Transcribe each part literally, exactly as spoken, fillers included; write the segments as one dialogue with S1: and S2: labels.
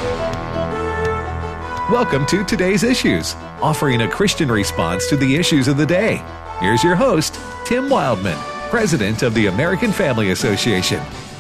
S1: Welcome to Today's Issues, offering a Christian response to the issues of the day. Here's your host, Tim Wildman, President of the American Family Association.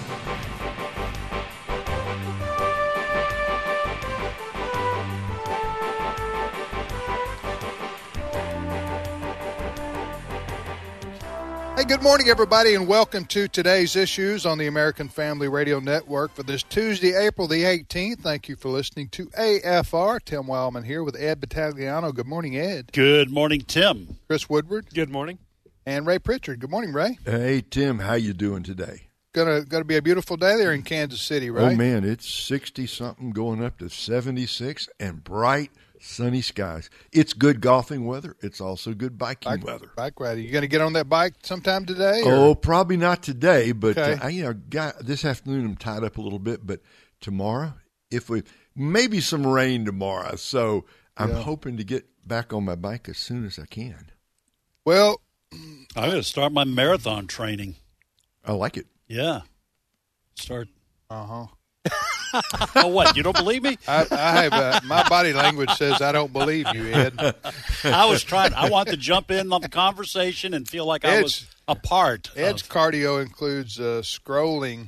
S2: Hey, good morning, everybody, and welcome to Today's Issues on the American Family Radio Network for this Tuesday, April the eighteenth. Thank you for listening to A F R. Tim Wildman here with Ed Battagliano. Good morning, Ed.
S3: Good morning, Tim.
S2: Chris Woodward.
S4: Good morning.
S2: And Ray Pritchard. Good morning, Ray.
S5: Hey, Tim, how you doing today?
S2: Gonna gonna be a beautiful day there in Kansas City, right?
S5: Oh, man, it's sixty-something going up to seventy-six and bright, sunny skies. It's good golfing weather. It's also good biking
S2: bike,
S5: weather.
S2: Bike riding. You going to get on that bike sometime today? Or?
S5: Oh, probably not today, but
S2: okay.
S5: uh, I, you know, got, this afternoon I'm tied up a little bit. But tomorrow, if we maybe some rain tomorrow, so I'm
S2: yeah.
S5: hoping to get back on my bike as soon as I can.
S2: Well,
S3: I'm going to start my marathon training.
S5: I like it.
S3: Yeah, start.
S2: Uh huh.
S3: Oh, what? You don't believe me?
S2: I, I have uh, my body language says I don't believe you, Ed.
S3: I was trying. I want to jump in on the conversation and feel like I
S2: Ed's,
S3: was a part.
S2: Ed's
S3: of,
S2: cardio includes uh, scrolling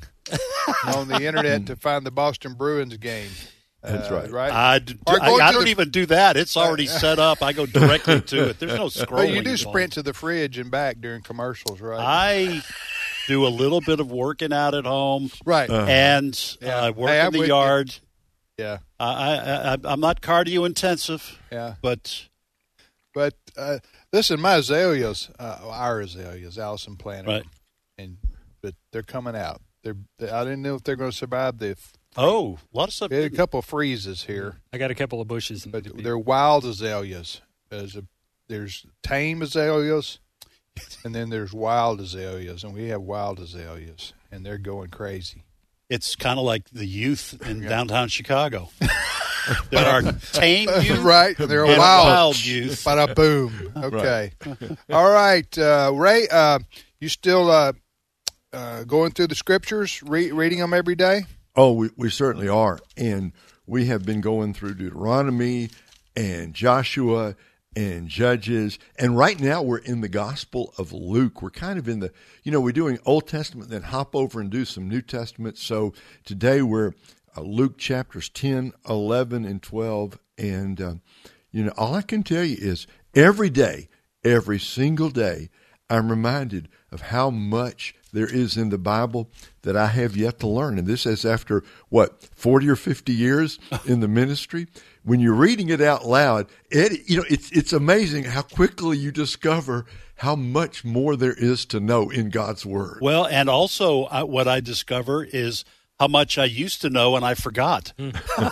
S2: on the internet to find the Boston Bruins game.
S5: That's
S2: uh,
S5: right.
S2: Right.
S3: I, I, I don't the, even do that. It's already set up. I go directly to it. There's no scrolling.
S2: But you do
S3: involved.
S2: sprint to the fridge and back during commercials, right?
S3: I do a little bit of working out at home,
S2: right?
S5: Uh,
S3: and
S2: yeah.
S3: I uh, work
S2: hey,
S3: in the yard.
S2: You. Yeah,
S3: I, I, I, I'm not cardio intensive.
S2: Yeah,
S3: but
S2: but uh, listen, my azaleas, uh, our azaleas, Allison planted,
S3: right,
S2: and but they're coming out. They're they, I didn't know if they're going to survive the.
S3: Oh, a lot of stuff.
S2: We had a couple of freezes here.
S4: I got a couple of bushes,
S2: but they're wild azaleas. There's a there's tame azaleas. And then there's wild azaleas, and we have wild azaleas, and they're going crazy.
S3: It's kind of like the youth in yeah. downtown Chicago. There are tame youth,
S2: right? They're
S3: and
S2: wild,
S3: wild youth.
S2: Bada boom. Okay, right. All right, uh, Ray. Uh, you still uh, uh, going through the scriptures, re- reading them every day?
S5: Oh, we, we certainly are, and we have been going through Deuteronomy and Joshua and Judges, and right now we're in the Gospel of Luke. We're kind of in the, you know, we're doing Old Testament, then hop over and do some New Testament. So today we're uh, Luke chapters ten, eleven, and twelve, and, uh, you know, all I can tell you is every day, every single day, I'm reminded of how much there is in the Bible that I have yet to learn. And this is after, what, forty or fifty years in the ministry? When you're reading it out loud, it, you know, it's it's amazing how quickly you discover how much more there is to know in God's Word.
S3: Well, and also uh, what I discover is how much I used to know and I forgot. You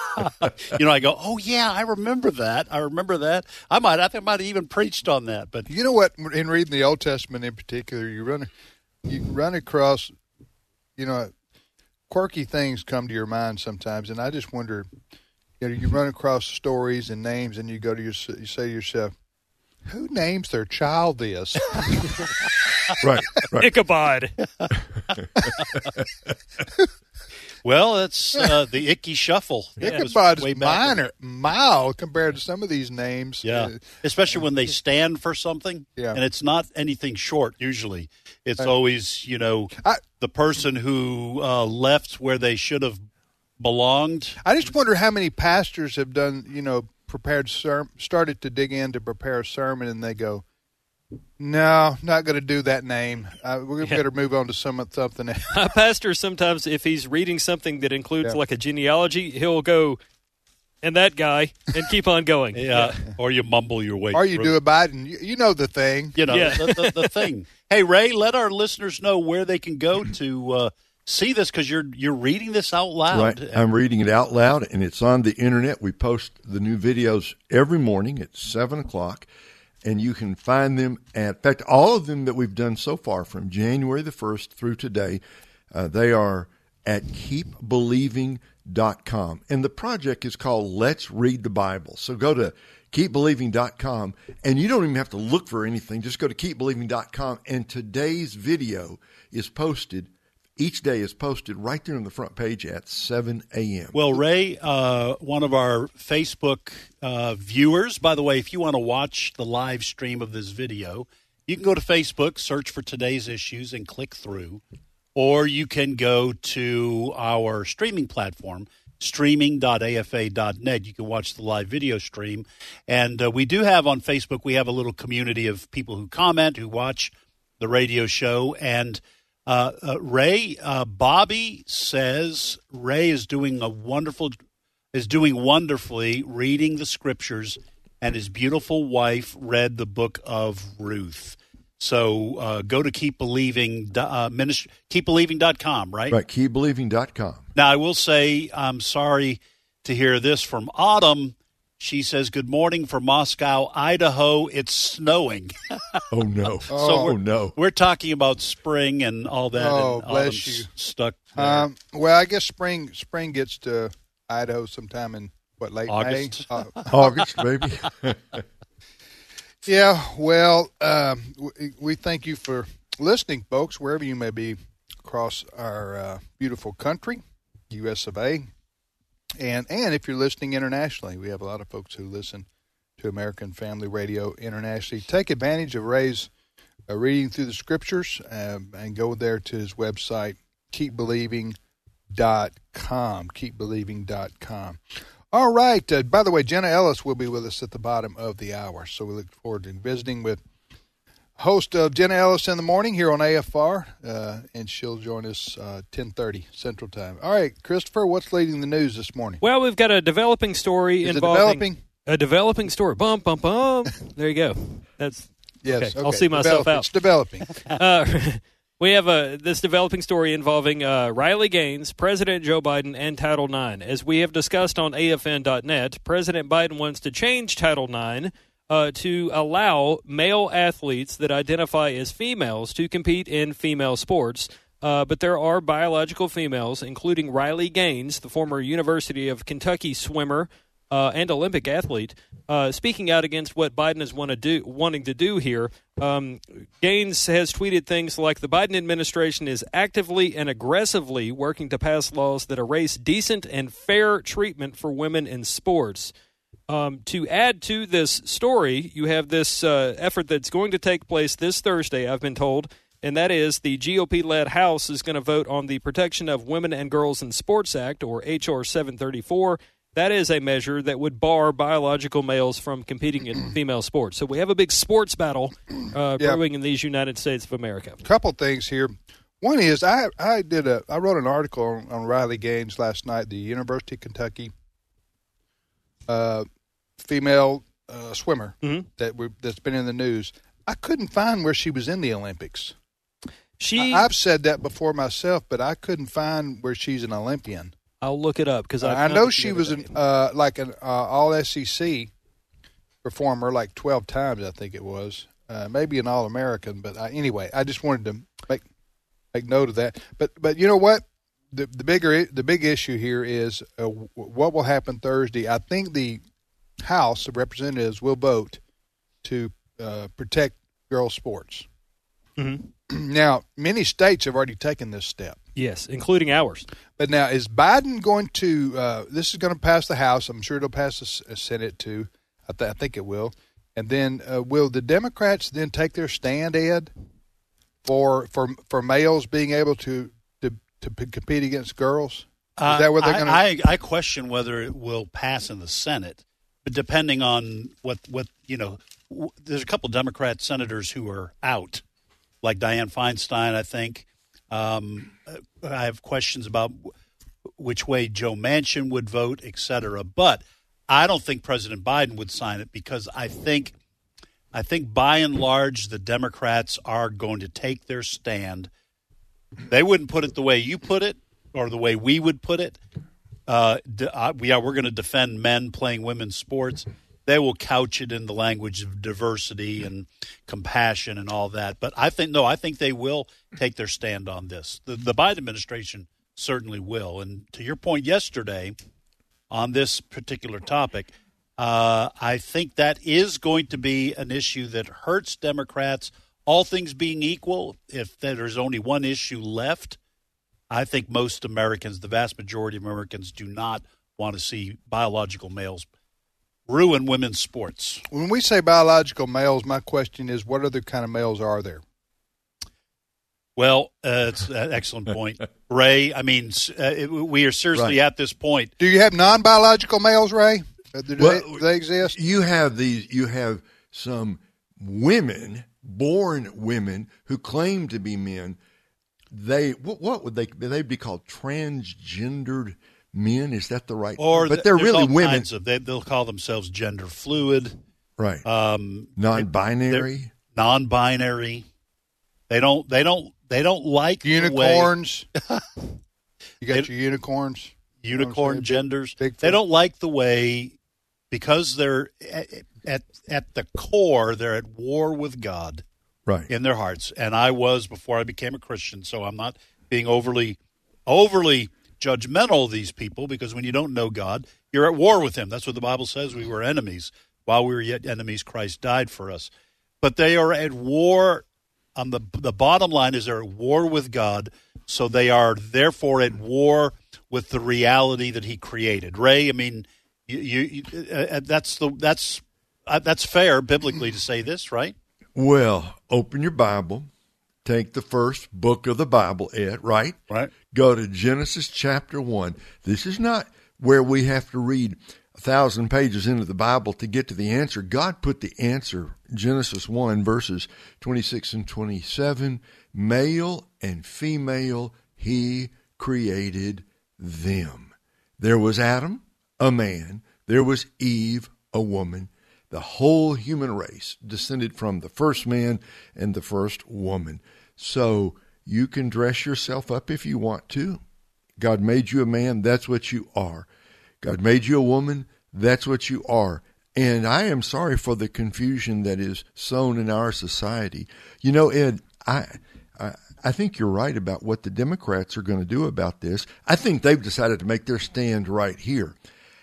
S3: know, I go, oh, yeah, I remember that. I remember that. I might, I think I might have even preached on that. But
S2: you know what? In reading the Old Testament in particular, you run, you run across, you know, quirky things come to your mind sometimes, and I just wonder. You know, you run across stories and names, and you go to your, you say to yourself, "Who names their child this?"
S5: Right, right.
S4: Ichabod.
S3: Well, that's uh, the Icky Shuffle.
S2: Ichabod is minor, mild compared to some of these names.
S3: Yeah, uh, especially when they stand for something.
S2: Yeah,
S3: and it's not anything short. Usually, it's I, always you know I, the person who uh, left where they should have belonged.
S2: I just wonder how many pastors have done, you know, prepared ser- started to dig in to prepare a sermon, and they go, "No, not going to do that name. Uh, we're yeah. better move on to some something else."
S4: A pastor sometimes, if he's reading something that includes yeah. like a genealogy, he'll go, "And that guy," and keep on going.
S3: Yeah, yeah. Or you mumble your way.
S2: Or you
S3: through.
S2: do a Biden. You, you know the thing.
S3: You know
S4: yeah.
S3: the, the, the thing. Hey, Ray, let our listeners know where they can go to. Uh, See this because you're you're reading this out loud.
S5: Right, I'm reading it out loud, and it's on the internet. We post the new videos every morning at seven o'clock, and you can find them at, in fact, all of them that we've done so far from January the first through today, uh, they are at keep believing dot com. And the project is called Let's Read the Bible. So go to keep believing dot com, and you don't even have to look for anything. Just go to keep believing dot com, and today's video is posted each day is posted right there on the front page at seven a.m.
S3: Well, Ray, uh, one of our Facebook uh, viewers, by the way, if you want to watch the live stream of this video, you can go to Facebook, search for Today's Issues, and click through. Or you can go to our streaming platform, streaming dot a f a dot net. You can watch the live video stream. And uh, we do have on Facebook, we have a little community of people who comment, who watch the radio show. And uh, uh, Ray, uh, Bobby says Ray is doing a wonderful, is doing wonderfully reading the scriptures, and his beautiful wife read the book of Ruth. So uh, go to keep believing, uh, ministry, keep believing dot com, right?
S5: Right, keep believing dot com.
S3: Now, I will say I'm sorry to hear this from Autumn. She says, good morning from Moscow, Idaho. It's snowing.
S5: Oh, no.
S3: so
S5: oh,
S3: we're,
S5: no.
S3: We're talking about spring and all that.
S2: Oh,
S3: and
S2: bless
S3: Autumn's
S2: you.
S3: Stuck there.
S2: Um, well, I guess spring spring gets to Idaho sometime in, what, late
S3: August.
S2: May? Uh,
S5: August, maybe.
S2: Yeah, well, um, we, we thank you for listening, folks, wherever you may be across our uh, beautiful country, U S of A. And, and if you're listening internationally, we have a lot of folks who listen to American Family Radio internationally. Take advantage of Ray's uh, reading through the scriptures um, and go there to his website, keep believing dot com, keep believing dot com. All right. Uh, by the way, Jenna Ellis will be with us at the bottom of the hour, so we look forward to visiting with host of Jenna Ellis in the Morning here on A F R, uh, and she'll join us uh, ten thirty Central Time. All right, Christopher, what's leading the news this morning?
S4: Well, we've got a developing story
S2: Is
S4: involving
S2: it developing?
S4: a developing story. Bum bum bum. There you go. That's
S2: Yes,
S4: okay.
S2: okay.
S4: I'll see myself
S2: Develop-
S4: out.
S2: It's developing.
S4: Uh, we have a this developing story involving uh, Riley Gaines, President Joe Biden, and Title nine. As we have discussed on A F N dot net, President Biden wants to change Title nine uh, to allow male athletes that identify as females to compete in female sports. Uh, but there are biological females, including Riley Gaines, the former University of Kentucky swimmer uh, and Olympic athlete, uh, speaking out against what Biden is want to do, wanting to do here. Um, Gaines has tweeted things like, the Biden administration is actively and aggressively working to pass laws that erase decent and fair treatment for women in sports. Um, to add to this story, you have this uh, effort that's going to take place this Thursday, I've been told, and that is the G O P-led House is going to vote on the Protection of Women and Girls in Sports Act, or H R seven thirty-four. That is a measure that would bar biological males from competing in female sports. So we have a big sports battle uh,
S2: Yeah.
S4: brewing in these United States of America.
S2: Couple things here. One is I I did a I wrote an article on, on Riley Gaines last night, the University of Kentucky uh, female uh, swimmer
S4: Mhm.
S2: that we that's been in the news. I couldn't find where she was in the Olympics.
S4: She,
S2: I, I've said that before myself, but I couldn't find where she's an Olympian.
S4: I'll look it up because
S2: I know she was an uh, like an uh, all S E C performer, like twelve times, I think it was. Uh, maybe an All American, but I, anyway, I just wanted to make make note of that. But but you know what? The the bigger the big issue here is uh, what will happen Thursday. I think the House of Representatives will vote to uh, protect girls' sports.
S4: Mhm.
S2: Now, many states have already taken this step.
S4: Yes, including ours.
S2: But now, is Biden going to? Uh, this is going to pass the House. I'm sure it'll pass the S- Senate too. I, th- I think it will. And then, uh, will the Democrats then take their stand, Ed, for for for males being able to to, to p- compete against girls? Is that what they're
S3: I,
S2: going to?
S3: I, I question whether it will pass in the Senate, but depending on what what you know, w- there's a couple Democrat senators who are out, like Dianne Feinstein, I think. Um, I have questions about which way Joe Manchin would vote, et cetera. But I don't think President Biden would sign it because I think, I think by and large the Democrats are going to take their stand. They wouldn't put it the way you put it or the way we would put it. Uh, we are we're going to defend men playing women's sports. They will couch it in the language of diversity and compassion and all that. But I think, no, I think they will take their stand on this. The, the Biden administration certainly will. And to your point yesterday on this particular topic, uh, I think that is going to be an issue that hurts Democrats, all things being equal. If there's only one issue left I think most Americans, the vast majority of Americans, do not want to see biological males ruin women's sports.
S2: When we say biological males, my question is, what other kind of males are there?
S3: Well, uh, it's an excellent point, Ray. I mean, uh, it, we are seriously
S5: Right.
S3: at this point.
S2: Do you have non-biological males, Ray? Uh, Do,
S5: Well,
S2: they, do they exist?
S5: You have these. You have some women, born women, who claim to be men. They what, what would they? They'd be called transgendered men. Is that the right?
S3: Or
S5: but they're
S3: there's
S5: really
S3: all
S5: women,
S3: kinds of, they, they'll call themselves gender fluid,
S5: right?
S3: um,
S5: Non-binary,
S3: non-binary. They don't. They don't. They don't like
S2: Unicorns.
S3: The
S2: You got
S3: They-
S2: your unicorns.
S3: way, unicorn
S2: Big-
S3: genders.
S2: Bigfoot.
S3: They don't like the way, because they're at, at at the core, they're at war with God
S5: right?
S3: in their hearts. And I was before I became a Christian, so I'm not being overly overly judgmental of these people, because when you don't know God, you're at war with him. That's what the Bible says. We were enemies. While we were yet enemies, Christ died for us. But they are at war. On the the bottom line is they're at war with God, so they are therefore at war with the reality that He created. Ray, I mean, you, you, you uh, that's the that's uh, that's fair biblically to say this, right?
S5: Well, open your Bible, take the first book of the Bible, Ed. Right,
S3: Right.
S5: Go to Genesis chapter one. This is not where we have to read a thousand pages into the Bible to get to the answer. God put the answer, Genesis one, verses twenty-six and twenty-seven, male and female, he created them. There was Adam, a man. There was Eve, a woman. The whole human race descended from the first man and the first woman. So you can dress yourself up if you want to. God made you a man, that's what you are. God made you a woman, that's what you are. And I am sorry for the confusion that is sown in our society. You know, Ed, I, I, I think you're right about what the Democrats are going to do about this. I think they've decided to make their stand right here.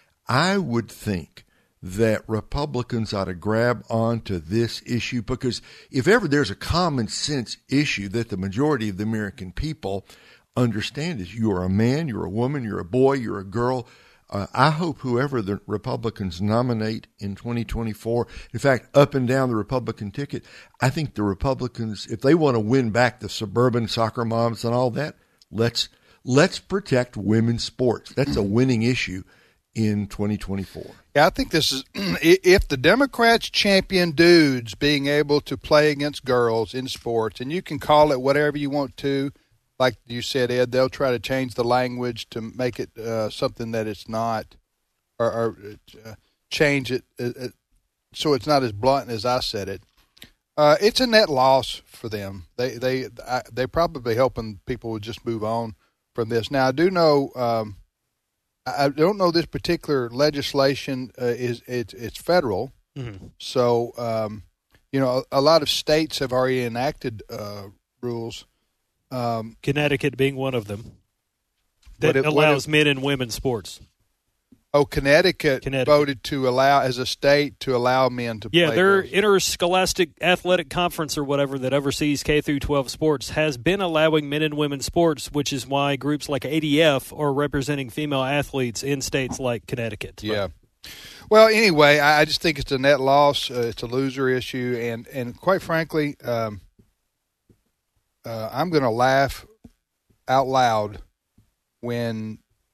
S5: I would think that Republicans ought to grab onto this issue, because if ever there's a common sense issue that the majority of the American people understand is you are a man, you're a woman, you're a boy, you're a girl. Uh, I hope whoever the Republicans nominate in twenty twenty-four, in fact, up and down the Republican ticket, I think the Republicans, if they want to win back the suburban soccer moms and all that, let's let's protect women's sports. That's a winning issue in twenty twenty-four.
S2: Yeah, I think this is if the Democrats champion dudes being able to play against girls in sports, and you can call it whatever you want to. Like you said, Ed, they'll try to change the language to make it uh, something that it's not, or, or uh, change it uh, so it's not as blunt as I said it. Uh, it's a net loss for them. They they I, they probably helping people just move on from this. Now I do know. Um, I don't know this particular legislation uh, is it's it's federal,
S4: Mm-hmm.
S2: so um, you know a, a lot of states have already enacted uh, rules. Um,
S4: Connecticut being one of them that
S2: What if- what
S4: allows
S2: if-
S4: men and women's sports.
S2: oh, Connecticut,
S4: Connecticut.
S2: voted to allow as a state to allow men to
S4: Yeah,
S2: play.
S4: their
S2: girls.
S4: interscholastic athletic conference or whatever that oversees K through twelve sports has been allowing men and women's sports, which is why groups like A D F are representing female athletes in states like Connecticut.
S2: Yeah. Well, anyway, I, I just think it's a net loss. Uh, it's a loser issue, and and quite frankly, um, uh, I'm going to laugh out loud when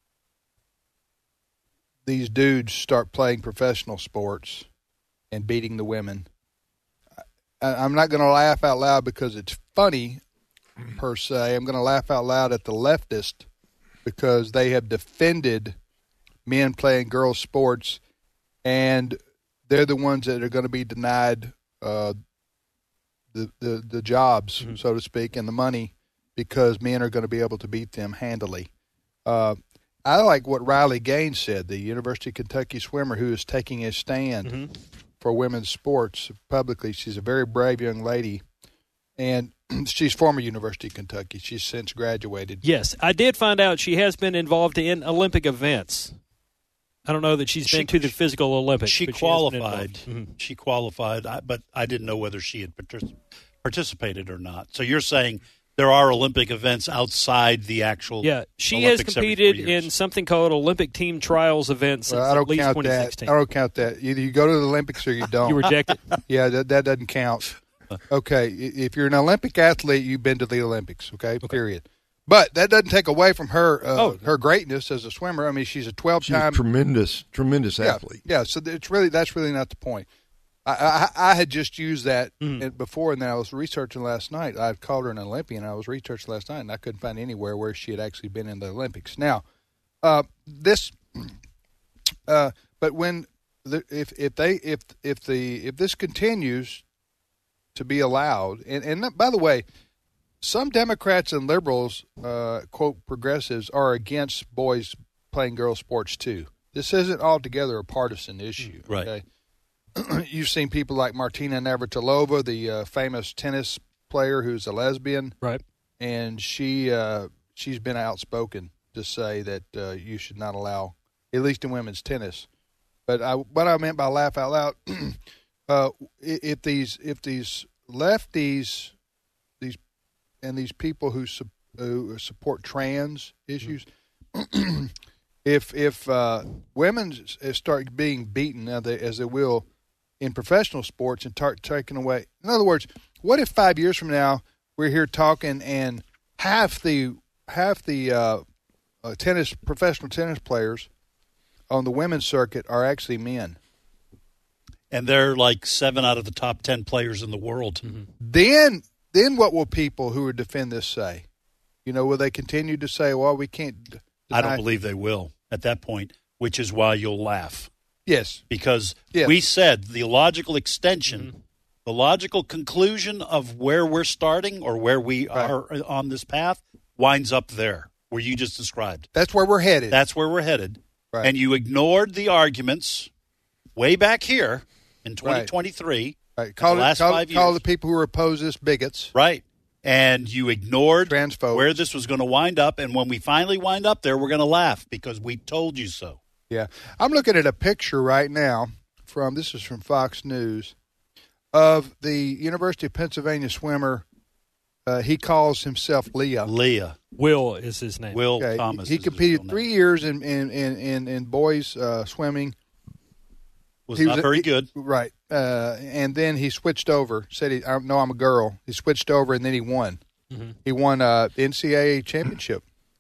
S2: these dudes start playing professional sports and beating the women. I, I'm not going to laugh out loud because it's funny, per se. I'm going to laugh out loud at the leftist because they have defended men playing girls' sports, and they're the ones that are going to be denied uh, the, the the jobs, mm-hmm. so to speak, and the money because men are going to be able to beat them handily. Uh, I like what Riley Gaines said, the University of Kentucky swimmer who is taking a stand mm-hmm. for women's sports publicly. She's a very brave young lady, and she's former University of Kentucky. She's since graduated.
S4: Yes, I did find out she has been involved in Olympic events. I don't know that she's
S3: she,
S4: been to the physical Olympics.
S3: She
S4: but she
S3: qualified.
S4: Mm-hmm.
S3: She qualified, but I didn't know whether she had partic- participated or not. So you're saying there are Olympic events outside the actual.
S4: Yeah, she
S3: Olympics
S4: has competed
S3: every four years.
S4: in something called Olympic Team Trials events since
S2: Well, I
S4: at
S2: don't
S4: least
S2: count
S4: twenty
S2: that.
S4: sixteen.
S2: I don't count that. Either you go to the Olympics or you don't.
S4: You reject it?
S2: Yeah, that, that doesn't count. Okay, i- if you're an Olympic athlete, you've been to the Olympics. Okay, period. But that doesn't take away from her uh,
S4: Oh.
S2: her greatness as a swimmer. I mean, she's a
S5: She's a
S2: twelve-time
S5: tremendous, tremendous
S2: yeah,
S5: athlete.
S2: Yeah, so it's really that's really not the point. I I, I had just used that
S4: Mm-hmm.
S2: and before, and then I was researching last night. I called her an Olympian. I was researching last night, and I couldn't find anywhere where she had actually been in the Olympics. Now, uh, this, uh, but when the, if if they if if the if this continues to be allowed, and and by the way, some Democrats and liberals, uh, quote progressives, are against boys playing girls sports too. This isn't altogether a partisan issue.
S3: Right.
S2: Okay? You've seen people like Martina Navratilova, the uh, famous tennis player who's a lesbian,
S4: Right.
S2: and she uh, she's been outspoken to say that uh, you should not allow, at least in women's tennis. But I, what I meant by laugh out loud, uh, if these if these lefties, these and these people who, su- who support trans issues, if if uh, women start being beaten as they, as they will in professional sports and start taken away. In other words, what if five years from now we're here talking and half the half the uh, uh, tennis professional tennis players on the women's circuit are actually men?
S3: And they're like seven out of the top ten players in the world.
S4: Mm-hmm.
S2: Then then what will people who would defend this say? You know, will they continue to say, "Well, we can't"? d-
S3: I don't
S2: deny-
S3: believe they will at that point, which is why you'll laugh.
S2: Yes.
S3: Because
S2: Yeah.
S3: we said the logical extension, the logical conclusion of where we're starting or where we
S2: Right.
S3: are on this path winds up there, where you just described.
S2: That's where we're headed.
S3: That's where we're headed.
S2: Right.
S3: And you ignored the arguments way back here in twenty twenty-three,
S2: right. Call,
S3: the
S2: it,
S3: last
S2: call,
S3: five
S2: call
S3: years.
S2: the people who oppose this bigots.
S3: right? And you ignored
S2: Transphobes.
S3: where this was going to wind up. And when we finally wind up there, we're going to laugh because we told you so.
S2: Yeah. I'm looking at a picture right now from, this is from Fox News, of the University of Pennsylvania swimmer. Uh, he calls himself Leah.
S3: Leah,
S4: Will is his name.
S3: Will
S2: Okay.
S3: Thomas.
S2: He
S3: is his
S2: competed
S3: real name.
S2: three years in, in, in, in, in boys uh, swimming.
S3: Was
S2: He
S3: not
S2: a-
S3: very
S2: he-
S3: good.
S2: Right. Uh, and then he switched over, said, he, I know I'm a girl. He switched over, and then he won.
S3: Mm-hmm.
S2: He won uh, the N C double A championship.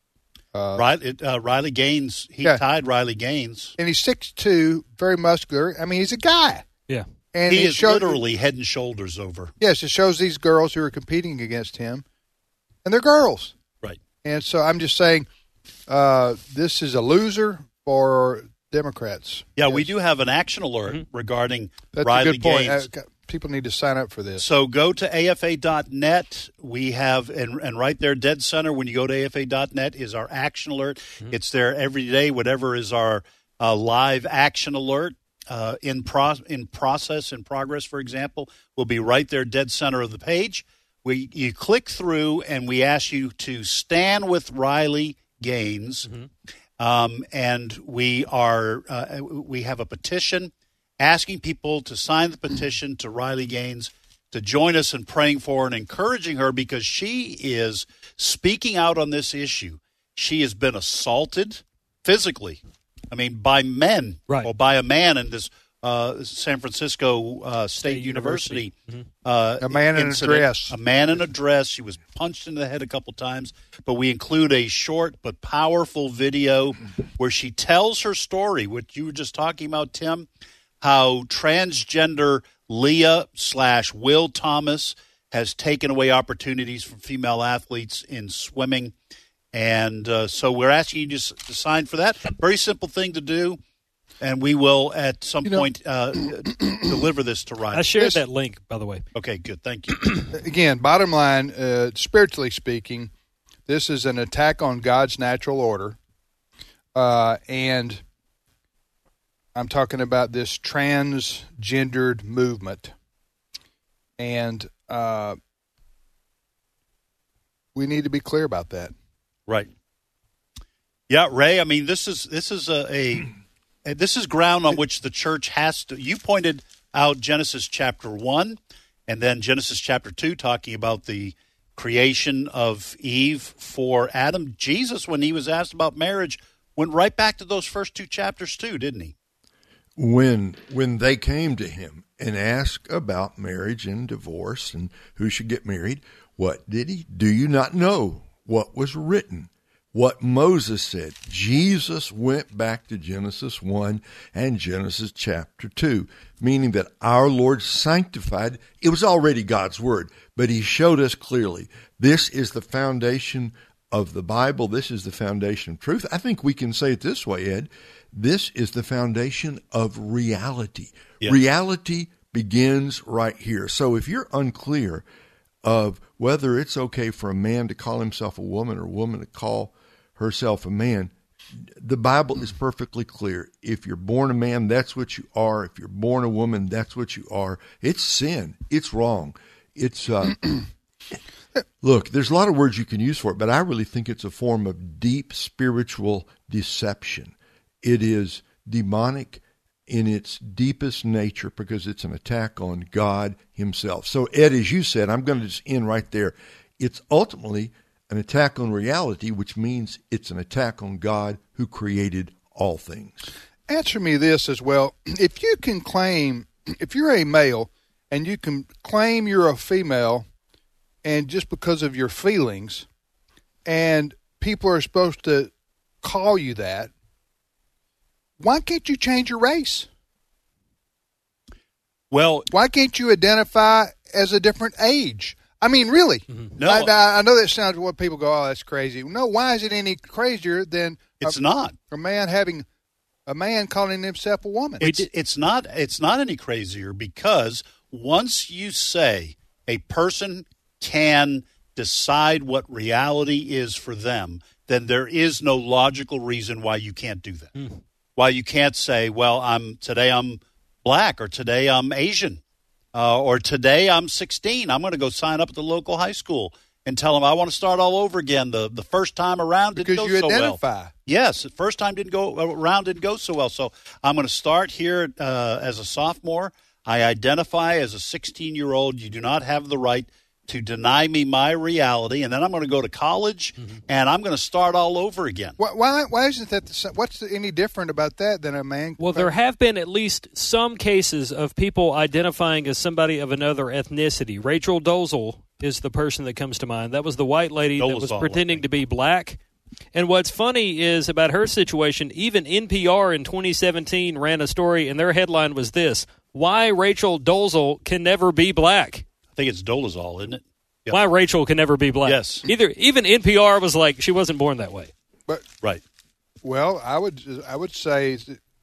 S3: Riley, uh, Riley Gaines, he
S2: Yeah.
S3: tied Riley Gaines.
S2: And he's six two, very muscular. I mean, he's a guy.
S4: Yeah.
S2: And
S3: He
S2: it
S3: is
S2: showed-
S3: literally head and shoulders over.
S2: Yes, it shows these girls who are competing against him, and they're girls.
S3: Right.
S2: And so I'm just saying, uh, this is a loser for Democrats.
S3: Yeah, we do have an action alert regarding
S2: That's
S3: Riley
S2: a good point.
S3: Gaines.
S2: Uh, people need to sign up for this.
S3: So go to A F A dot net. We have, and, and right there, dead center, when you go to A F A dot net is our action alert. It's there every day, whatever is our uh, live action alert. Uh, in, pro- in process, in progress, for example, will be right there, dead center of the page. We You click through, and we ask you to stand with Riley Gaines. Um, and we are uh, we have a petition asking people to sign the petition to Riley Gaines to join us in praying for her and encouraging her because she is speaking out on this issue. She has been assaulted physically, I mean, by men
S4: Right.
S3: or by a man in this uh, San Francisco uh, State,
S4: State
S3: University.
S4: University.
S3: Uh,
S2: A man in a
S3: incident.
S2: dress.
S3: A man in a dress. She was punched in the head a couple times. But we include a short but powerful video where she tells her story, what you were just talking about, Tim, how transgender Leah slash Will Thomas has taken away opportunities from female athletes in swimming. And uh, so we're asking you just to sign for that. Very simple thing to do. And we will, at some
S2: You know-
S3: point, uh, deliver this to Riley.
S4: I shared
S2: Yes.
S4: that link, by the way.
S3: Okay, good. Thank you.
S2: Again, bottom line, uh, spiritually speaking, this is an attack on God's natural order. Uh, and I'm talking about this transgendered movement. And uh, we need to be clear about that.
S3: Right. Yeah, Ray. I mean, this is this is a, a this is ground on which the church has to. You pointed out Genesis chapter one, and then Genesis chapter two, talking about the creation of Eve for Adam. Jesus, when he was asked about marriage, went right back to those first two chapters too, didn't he?
S5: When when they came to him and asked about marriage and divorce and who should get married, what did he? Do you not know what was written? What Moses said. Jesus went back to Genesis one and Genesis chapter two, meaning that our Lord sanctified. It was already God's word, but he showed us clearly this is the foundation of the Bible. This is the foundation of truth. I think we can say it this way, Ed. This is the foundation of reality. Yeah. Reality begins right here. So if you're unclear of whether it's okay for a man to call himself a woman or a woman to call herself a man, the Bible is perfectly clear. If you're born a man, that's what you are. If you're born a woman, that's what you are. It's sin. It's wrong. It's uh, look, there's a lot of words you can use for it, but I really think it's a form of deep spiritual deception. It is demonic in its deepest nature because it's an attack on God himself. So, Ed, as you said, I'm going to just end right there. It's ultimately an attack on reality, which means it's an attack on God who created all things.
S2: Answer me this as well. If you can claim, if you're a male and you can claim you're a female, and just because of your feelings, and people are supposed to call you that, why can't you change your race?
S3: Well,
S2: why can't you identify as a different age? I mean, really.
S3: Mm-hmm. No,
S2: I, I know that sounds what people go, oh, that's crazy. No, why is it any crazier than
S3: it's
S2: a,
S3: not
S2: a man having a man calling himself a woman?
S3: It's it's not it's not any crazier because once you say a person can decide what reality is for them, then there is no logical reason why you can't do that. Mm. Why you can't say, well, I'm today I'm black, or today I'm Asian, uh, or today I'm sixteen. I'm going to go sign up at the local high school and tell them I want to start all over again. The the first time around didn't
S2: because
S3: go
S2: you
S3: so
S2: identify.
S3: well. Yes, the first time didn't go around didn't go so well. So I'm going to start here uh, as a sophomore. I identify as a sixteen-year-old. You do not have the right to deny me my reality, and then I'm going to go to college, mm-hmm. and I'm going to start all over again.
S2: Why? Why, why isn't that? The, what's any different about that than a man?
S4: Well, there have been at least some cases of people identifying as somebody of another ethnicity. Rachel Dolezal is the person that comes to mind. That was the white lady Dolezal, that was pretending to be black. And what's funny is about her situation, even N P R in twenty seventeen ran a story, and their headline was this: Why Rachel Dolezal Can Never Be Black.
S3: I think it's Dolezal, isn't it?
S4: Yep. Why Rachel can never be black.
S3: Yes.
S4: Either even N P R was like, she wasn't born that way.
S2: But
S3: right.
S2: Well, I would I would say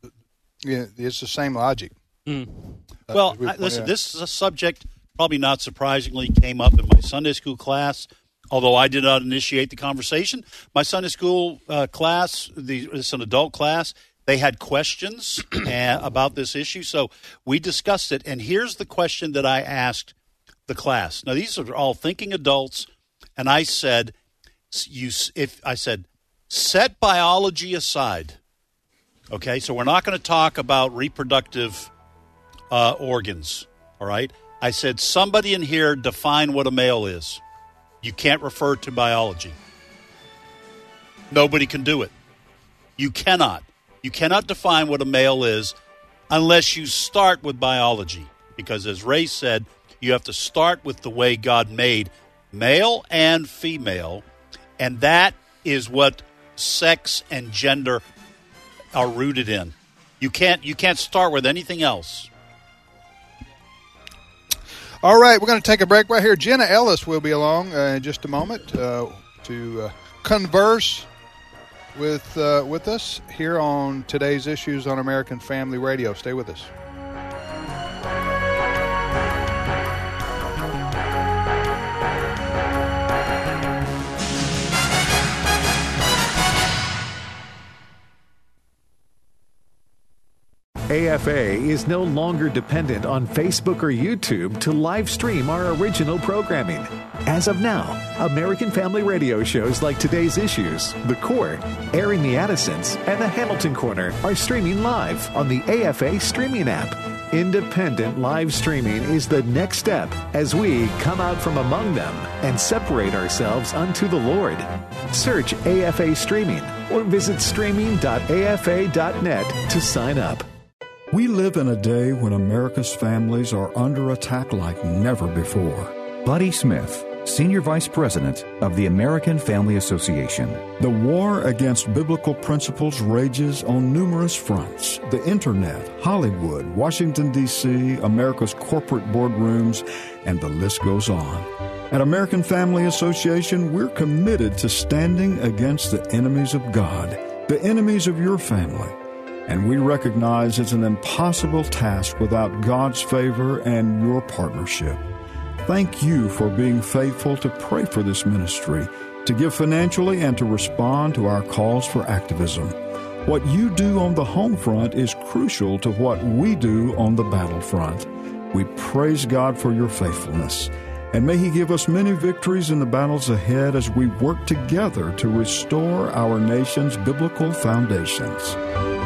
S2: yeah, it's the same logic.
S4: Mm.
S3: Uh, well, I, listen, this is a subject probably not surprisingly came up in my Sunday school class, although I did not initiate the conversation. My Sunday school uh, class, the, it's an adult class, they had questions about this issue, so we discussed it. And here's the question that I asked the class. Now, these are all thinking adults, and I said, "You, if I said, set biology aside, okay? So we're not going to talk about reproductive uh, organs, all right? I said, somebody in here define what a male is. You can't refer to biology. Nobody can do it. You cannot. You cannot define what a male is unless you start with biology, because as Ray said, you have to start with the way God made male and female, and that is what sex and gender are rooted in. You can't you can't start with anything else.
S2: All right, we're going to take a break right here. Jenna Ellis will be along uh, in just a moment uh, to uh, converse with uh, with us here on Today's Issues on American Family Radio. Stay with us.
S1: A F A is no longer dependent on Facebook or YouTube to live stream our original programming. As of now, American Family Radio shows like Today's Issues, The Core, Airing the Addisons, and The Hamilton Corner are streaming live on the A F A streaming app. Independent live streaming is the next step as we come out from among them and separate ourselves unto the Lord. Search A F A Streaming or visit streaming dot a f a dot net to sign up.
S6: We live in a day when America's families are under attack like never before.
S7: Buddy Smith, Senior Vice President of the American Family Association.
S6: The war against biblical principles rages on numerous fronts. The Internet, Hollywood, Washington, D C, America's corporate boardrooms, and the list goes on. At American Family Association, we're committed to standing against the enemies of God, the enemies of your family. And we recognize it's an impossible task without God's favor and your partnership. Thank you for being faithful to pray for this ministry, to give financially, and to respond to our calls for activism. What you do on the home front is crucial to what we do on the battlefront. We praise God for your faithfulness, and may He give us many victories in the battles ahead as we work together to restore our nation's biblical foundations.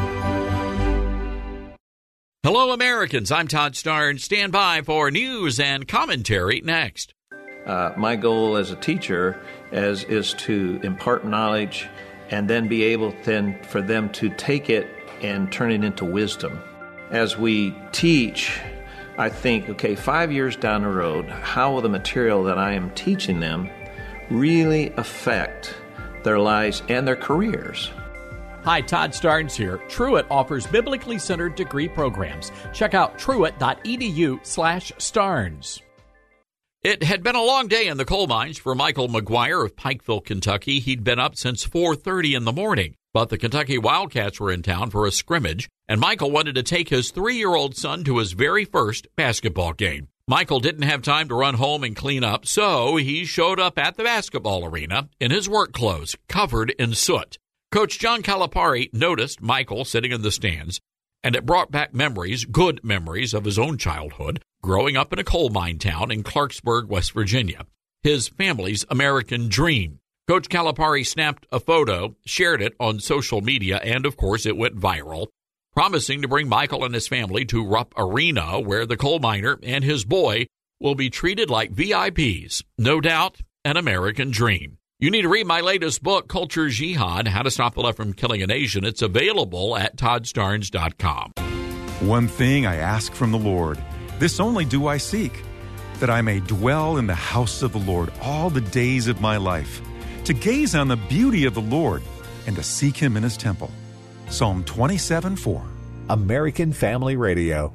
S8: Hello, Americans. I'm Todd Starnes. Stand by for news and commentary next.
S9: Uh, my goal as a teacher is, is to impart knowledge and then be able then for them to take it and turn it into wisdom. As we teach, I think, okay, five years down the road, how will the material that I am teaching them really affect their lives and their careers?
S10: Hi, Todd Starnes here. Truett offers biblically centered degree programs. Check out truett.edu slash Starnes.
S8: It had been a long day in the coal mines for Michael McGuire of Pikeville, Kentucky. He'd been up since four thirty in the morning, but the Kentucky Wildcats were in town for a scrimmage, and Michael wanted to take his three-year-old son to his very first basketball game. Michael didn't have time to run home and clean up, so he showed up at the basketball arena in his work clothes, covered in soot. Coach John Calipari noticed Michael sitting in the stands, and it brought back memories, good memories of his own childhood, growing up in a coal mine town in Clarksburg, West Virginia. His family's American dream. Coach Calipari snapped a photo, shared it on social media, and, of course, it went viral, promising to bring Michael and his family to Rupp Arena, where the coal miner and his boy will be treated like V I Ps. No doubt, an American dream. You need to read my latest book, Culture Jihad, How to Stop the Left from Killing a Nation. It's available at todd starnes dot com.
S11: One thing I ask from the Lord, this only do I seek, that I may dwell in the house of the Lord all the days of my life, to gaze on the beauty of the Lord and to seek Him in His temple. Psalm twenty-seven four.
S1: American Family Radio.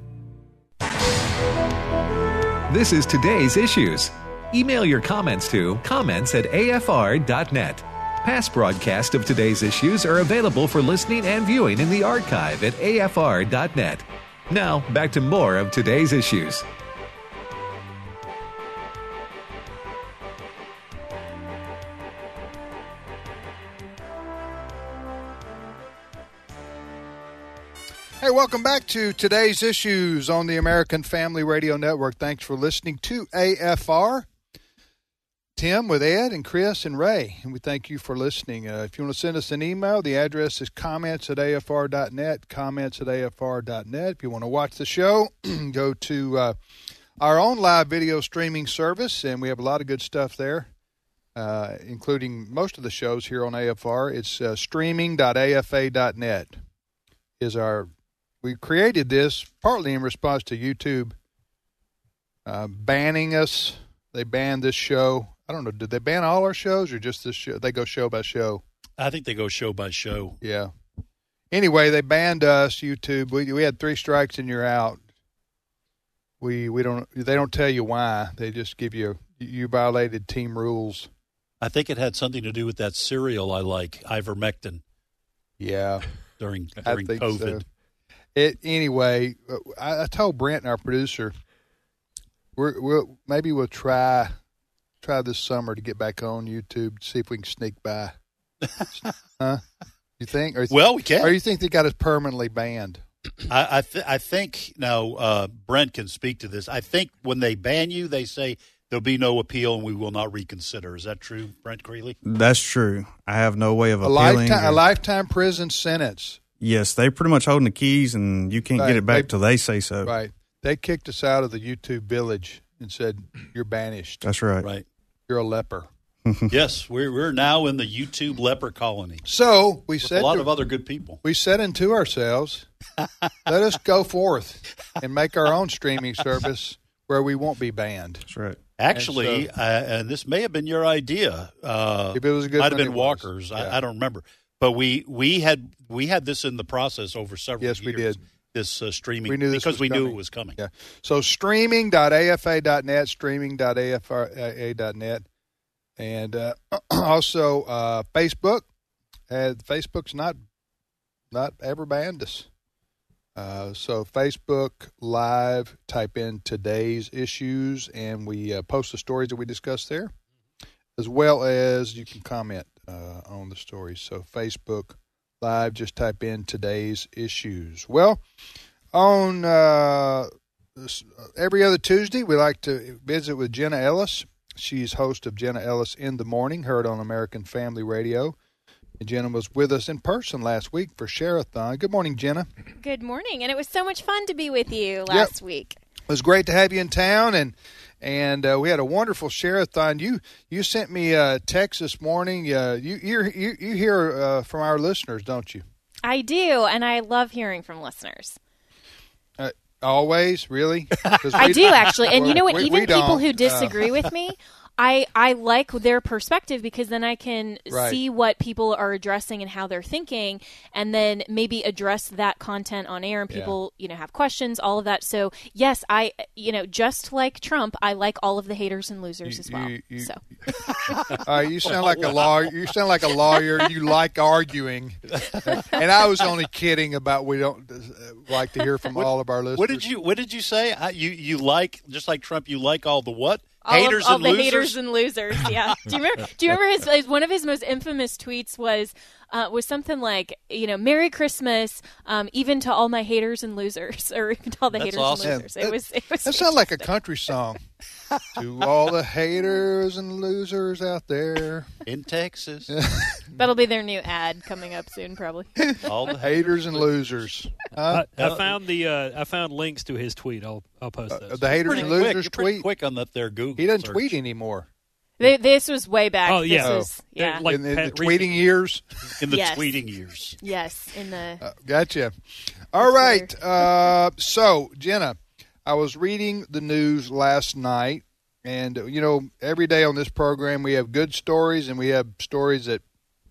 S1: This is Today's Issues. Email your comments to comments at a f r dot net. Past broadcasts of Today's Issues are available for listening and viewing in the archive at a f r dot net. Now, back to more of Today's Issues.
S2: Hey, welcome back to Today's Issues on the American Family Radio Network. Thanks for listening to A F R. Tim with Ed and Chris and Ray, and we thank you for listening. Uh, if you want to send us an email, the address is comments at a f r dot net, comments at a f r dot net. If you want to watch the show, go to uh, our own live video streaming service, and we have a lot of good stuff there, uh, including most of the shows here on A F R. It's uh, streaming dot a f a dot net is our, we created this partly in response to YouTube uh, banning us. They banned this show. I don't know, did they ban all our shows or just this show? They go show by show.
S3: I think they go show by show.
S2: Yeah. Anyway, they banned us, YouTube. We we had three strikes and you're out. We we don't they don't tell you why. They just give you you violated team rules.
S3: I think it had something to do with that cereal I like, ivermectin.
S2: Yeah.
S3: During during
S2: I think
S3: COVID.
S2: So. It anyway, I, I told Brent, our producer, we're, we'll maybe we'll try try this summer to get back on YouTube, see if we can sneak by. Huh? You think? Or
S3: well, we can.
S2: Or you think they got us permanently banned?
S3: I I, th- I think now uh, Brent can speak to this. I think when they ban you, they say there'll be no appeal and we will not reconsider. Is that true, Brent Greeley?
S12: That's true. I have no way of
S2: a
S12: appealing.
S2: Lifetime,
S12: or,
S2: a lifetime prison sentence.
S12: Yes, they pretty much holding the keys, and you can't
S2: Right.
S12: get it back
S2: They-
S12: till they say so.
S2: Right. They kicked us out of the YouTube village and said, you're banished.
S12: That's right.
S3: Right.
S2: You're a leper.
S3: Yes, we're we're now in the YouTube leper colony.
S2: So we
S3: with
S2: said
S3: a lot
S2: to,
S3: of other good people.
S2: we said unto ourselves, let us go forth and make our own streaming service where we won't be banned.
S12: That's right.
S3: Actually,
S2: And so-
S3: uh, and this may have been your idea. Uh,
S2: If it was a good
S3: might have
S2: one,
S3: been
S2: it was.
S3: Walker's.
S2: Yeah.
S3: I, I don't remember, but we we had we had this in the process over several
S2: Yes,
S3: years.
S2: we did.
S3: This uh, streaming
S2: We knew this
S3: because
S2: was
S3: we knew
S2: coming.
S3: it was coming.
S2: Yeah. So streaming dot A F A dot net, streaming dot A F A dot net, and uh, also uh, Facebook. Uh, Facebook's not not ever banned us. Uh, so Facebook Live, type in today's issues, and we uh, post the stories that we discussed there, as well as you can comment uh, on the stories. So Facebook Live, just type in today's issues. Well, on uh, this, uh, every other Tuesday, we like to visit with Jenna Ellis. She's host of Jenna Ellis in the Morning, heard on American Family Radio. And Jenna was with us in person last week for Share-a-thon. Good morning, Jenna.
S13: Good morning, and it was so much fun to be with you last
S2: Yep.
S13: week.
S2: It was great to have you in town, and and uh, we had a wonderful Share-a-thon. You you sent me a text this morning. Uh, you you you you hear uh, from our listeners, don't you?
S13: I do, and I love hearing from listeners.
S2: Uh, always, really? 'Cause
S13: I
S2: we-
S13: do, actually. And you know what?
S2: we-
S13: Even
S2: we
S13: people
S2: don't.
S13: who
S2: Uh,
S13: disagree with me, I, I like their perspective because then I can
S2: Right.
S13: see what people are addressing and how they're thinking, and then maybe address that content on air. And
S2: Yeah.
S13: people, you know, have questions, all of that. So yes, I, you know, just like Trump, I like all of the haters and losers
S2: You-
S13: as well.
S2: you- you-
S13: so
S2: Uh, you sound like a lawyer. You sound like a lawyer. You like arguing, and I was only kidding about we don't uh, like to hear from all of our listeners.
S3: What did you What did you say? I, you you like just like Trump? You like all the what?
S13: all
S3: haters
S13: of, all
S3: and
S13: the
S3: losers.
S13: haters and losers. Yeah. Do you remember? Do you remember his, his one of his most infamous tweets was uh, was something like, you know, "Merry Christmas, um, even to all my haters and losers," or even to all the
S3: That's
S13: haters
S3: awesome.
S13: and losers. It was. It was.
S2: That sounds like a country song. To all the haters and losers out there,
S3: in Texas.
S13: That'll be their new ad coming up soon, probably.
S3: All the
S2: haters and losers. Huh?
S4: I, I found the uh, I found links to his tweet. I'll I'll post those.
S2: Uh, the haters
S3: Pretty
S2: and
S3: quick.
S2: losers
S3: You're pretty
S2: tweet.
S3: quick on that there Google.
S2: He doesn't
S3: search.
S2: tweet anymore.
S13: Th- This was way back.
S4: Oh, yeah.
S13: This was,
S4: Oh.
S13: yeah.
S4: Like
S2: in, in the
S4: Pat-
S2: tweeting years.
S3: in the
S13: Yes.
S3: tweeting years.
S13: Yes, in the.
S2: Uh, gotcha. All right. Uh, so, Jenna, I was reading the news last night, and, uh, you know, every day on this program we have good stories and we have stories that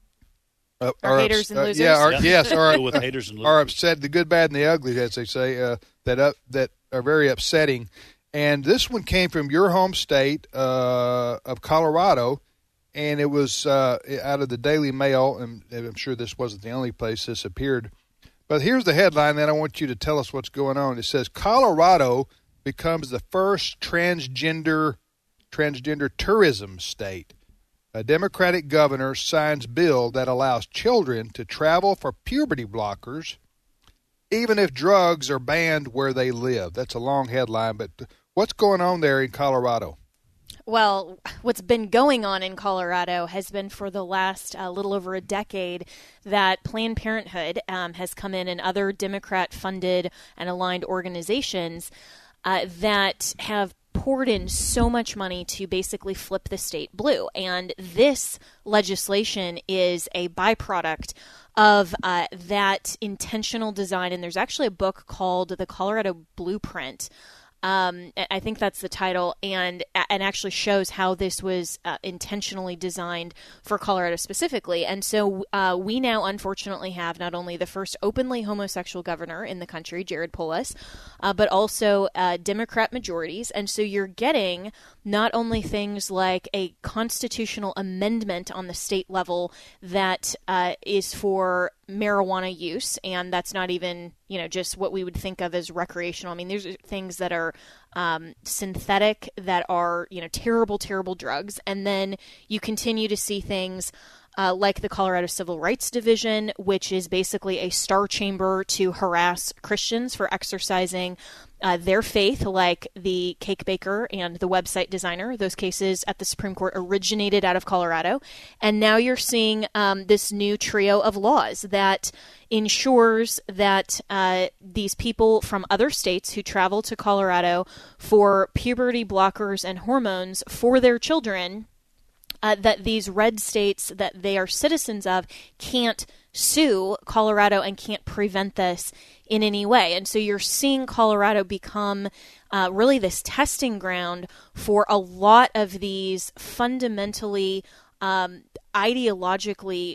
S2: uh,
S13: Are
S2: ups-
S13: haters and
S2: uh,
S13: losers?
S2: yeah, are,
S3: Yeah.
S2: yes, are,
S3: Deal with haters and
S2: are
S3: losers.
S2: upset, the good, bad, and the ugly, as they say, uh, that up, that are very upsetting. And this one came from your home state uh, of Colorado, and it was uh, out of the Daily Mail, and I'm sure this wasn't the only place this appeared. But here's the headline, then I want you to tell us what's going on. It says, Colorado becomes the first transgender transgender tourism state. A Democratic governor signs bill that allows children to travel for puberty blockers even if drugs are banned where they live. That's a long headline, but what's going on there in Colorado?
S13: Well, what's been going on in Colorado has been for the last uh, little over a decade that Planned Parenthood um, has come in and other Democrat-funded and aligned organizations uh, that have poured in so much money to basically flip the state blue. And this legislation is a byproduct of uh, that intentional design. And there's actually a book called The Colorado Blueprint. Um, I think that's the title, and and actually shows how this was uh, intentionally designed for Colorado specifically. And so uh, we now, unfortunately, have not only the first openly homosexual governor in the country, Jared Polis, uh, but also uh, Democrat majorities. And so you're getting not only things like a constitutional amendment on the state level that uh, is for marijuana use, and that's not even, you know, just what we would think of as recreational. I mean, there's things that are um, synthetic, that are, you know, terrible, terrible drugs. And then you continue to see things uh, like the Colorado Civil Rights Division, which is basically a star chamber to harass Christians for exercising uh, their faith, like the cake baker and the website designer. Those cases at the Supreme Court originated out of Colorado. And now you're seeing um, this new trio of laws that ensures that uh, these people from other states who travel to Colorado for puberty blockers and hormones for their children, uh, that these red states that they are citizens of can't sue Colorado and can't prevent this in any way. And so you're seeing Colorado become uh, really this testing ground for a lot of these fundamentally um, ideologically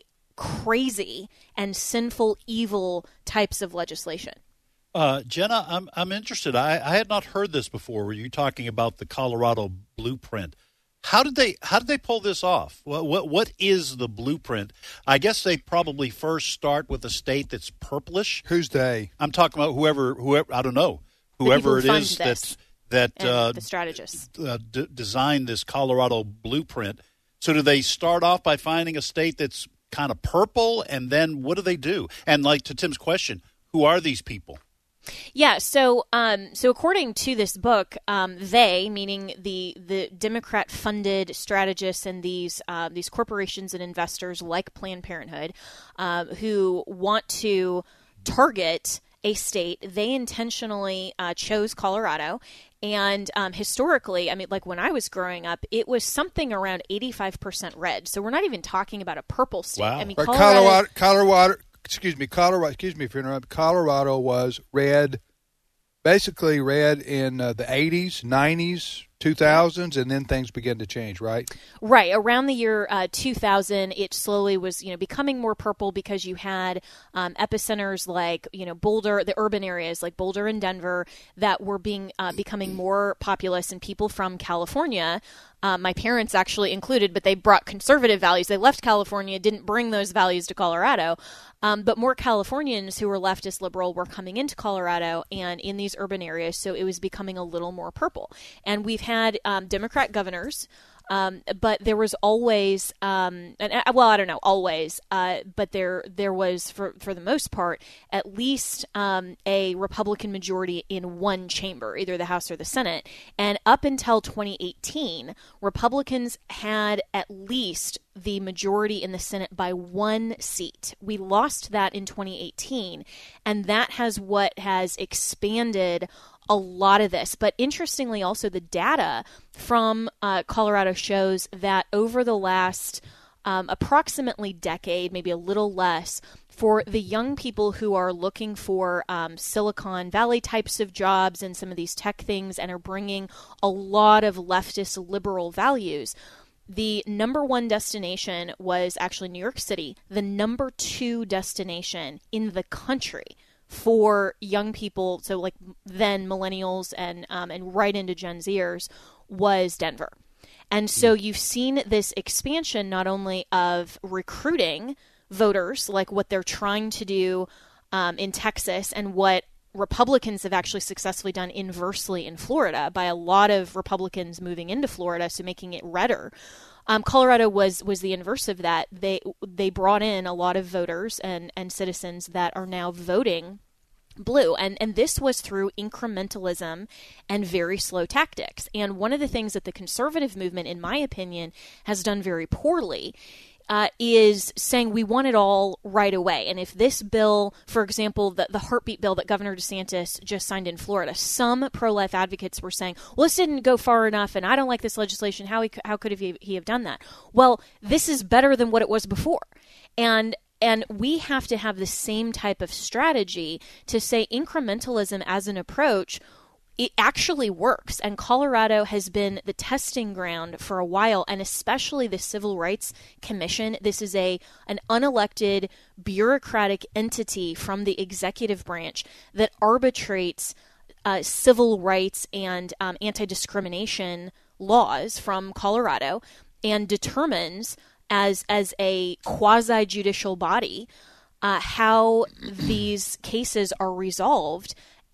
S13: crazy and sinful, evil types of legislation.
S3: Uh, Jenna, I'm I'm interested. I, I had not heard this before. Were you talking about the Colorado blueprint? How did they how did they pull this off? What what what is the blueprint? I guess they probably first start with a state that's purplish.
S2: Who's they?
S3: I'm talking about whoever whoever I don't know whoever it is that that uh,
S13: the strategists
S3: uh, d- designed this Colorado blueprint. So do they start off by finding a state that's kind of purple, and then what do they do? And like to Tim's question, who are these people?
S13: Yeah, so um, so according to this book, um, they, meaning the the Democrat-funded strategists and these uh, these corporations and investors like Planned Parenthood, uh, who want to target a state, they intentionally uh, chose Colorado. And um, historically, I mean, like when I was growing up, it was something around eighty-five percent red. So we're not even talking about a purple state.
S3: Wow.
S13: I mean,
S2: But
S13: Colorado,
S2: Colorado, Colorado, excuse me, Colorado, excuse me if you're interrupting. Colorado was red, basically red in uh, the eighties, nineties, two thousands, and then things began to change, right?
S13: Right. Around the year uh, two thousand, it slowly was, you know, becoming more purple because you had um, epicenters like, you know, Boulder, the urban areas like Boulder and Denver that were being uh, becoming more populous, and people from California, uh, my parents actually included, but they brought conservative values. They left California, didn't bring those values to Colorado. Um, but more Californians who were leftist liberal were coming into Colorado and in these urban areas, so it was becoming a little more purple. And we've had um, Democrat governors, um, but there was always, um, and, uh, well, I don't know, always, uh, but there there was, for, for the most part, at least um, a Republican majority in one chamber, either the House or the Senate. And up until twenty eighteen, Republicans had at least the majority in the Senate by one seat. We lost that in twenty eighteen, and that has what has expanded a lot of this. But interestingly, also the data from uh, Colorado shows that over the last um, approximately decade, maybe a little less, for the young people who are looking for um, Silicon Valley types of jobs and some of these tech things and are bringing a lot of leftist liberal values, the number one destination was actually New York City. The number two destination in the country for young people, so like then millennials and um, and right into Gen Zers, was Denver. And so you've seen this expansion not only of recruiting voters, like what they're trying to do um, in Texas and what Republicans have actually successfully done inversely in Florida by a lot of Republicans moving into Florida, so making it redder. Um, Colorado was was the inverse of that. They they brought in a lot of voters and, and citizens that are now voting blue. And, and this was through incrementalism and very slow tactics. And one of the things that the conservative movement, in my opinion, has done very poorly Uh, is saying we want it all right away. And if this bill, for example, the, the heartbeat bill that Governor DeSantis just signed in Florida, some pro-life advocates were saying, well, this didn't go far enough, and I don't like this legislation. How he, how could he, he have done that? Well, this is better than what it was before. And And we have to have the same type of strategy to say incrementalism as an approach, it actually works. And Colorado has been the testing ground for a while, and especially the Civil Rights Commission. This is a an unelected bureaucratic entity from the executive branch that arbitrates uh, civil rights and um, anti-discrimination laws from Colorado and determines as as a quasi-judicial body uh, how these cases are resolved.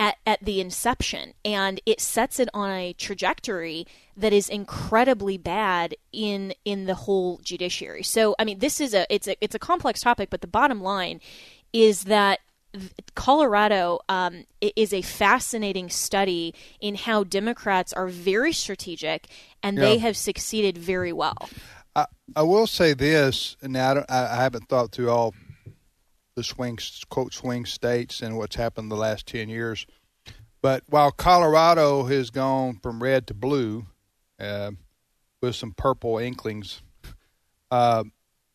S13: at, at the inception, and it sets it on a trajectory that is incredibly bad in in the whole judiciary. So, I mean, this is a it's a it's a complex topic, but the bottom line is that Colorado um, is a fascinating study in how Democrats are very strategic, and yeah. they have succeeded very well.
S2: I, I will say this, and now I, don't, I, I haven't thought through all the swing, quote, swing states and what's happened the last ten years. But while Colorado has gone from red to blue uh, with some purple inklings, uh,